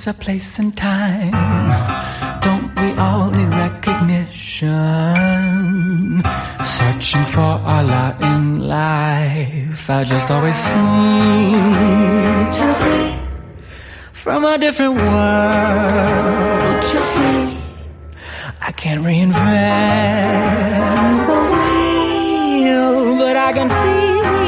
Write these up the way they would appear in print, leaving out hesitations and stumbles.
there's a place and time. Don't we all need recognition? Searching for our lot in life. I just always seem to be from a different world. You see, I can't reinvent the wheel, but I can feel.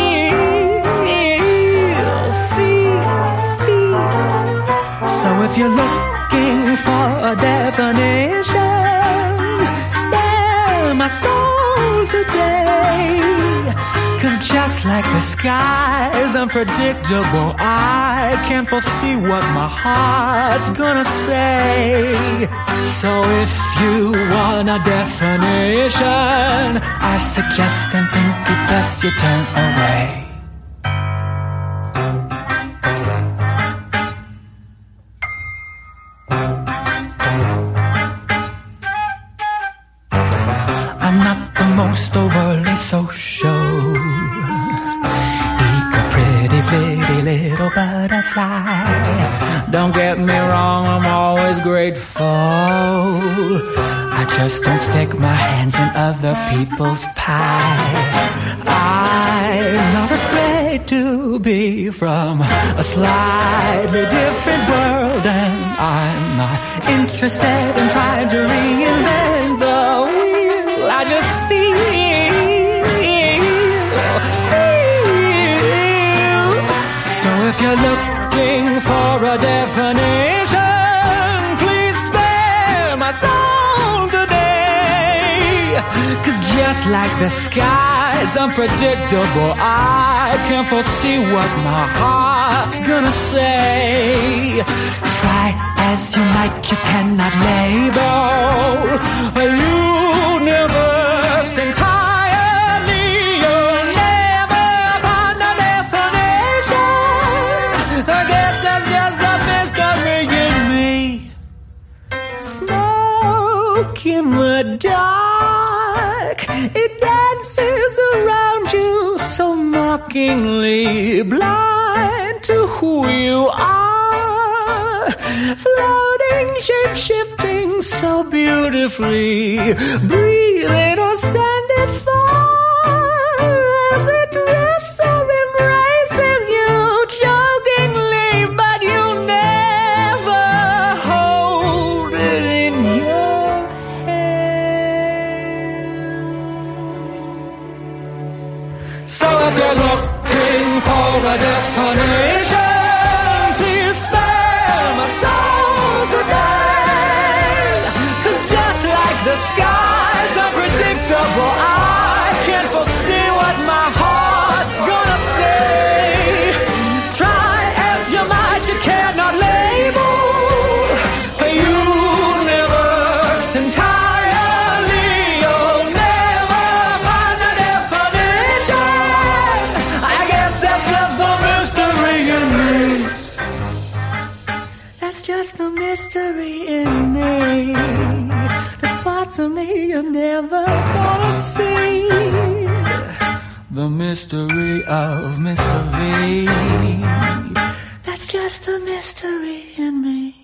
So if you're looking for a definition, spare my soul today. 'Cause just like the sky is unpredictable, I can't foresee what my heart's gonna say. So if you want a definition, I suggest and think it best you turn away. I'm not the most overly social, pretty little butterfly. Don't get me wrong, I'm always grateful. I just don't stick my hands in other people's pie. I'm not afraid to be from a slightly different world, and I'm not interested in trying to reinvent the wheel. I just feel. If you're looking for a definition, please spare my soul today. 'Cause just like the sky's unpredictable, I can't foresee what my heart's gonna say. Try as you might, you cannot label a universe entirely. You'll never find a definition. I guess that's just the mystery in me. Smoke in the dark, it dances around you so mockingly, blind to who you are. Floating, shape-shifting so beautifully, breathing or sending far as it drips or embraces you. So if you're looking for a definition, please spare my soul today. 'Cause just like the sky's unpredictable, I can't foresee what my heart's gonna say. Try as you might, you cannot label a universe entirely. You'll never find a definition. I guess that's just the mystery in me. That's just the mystery in me. There's parts of me you're never gonna see. The mystery of Mr. V. That's just the mystery in me.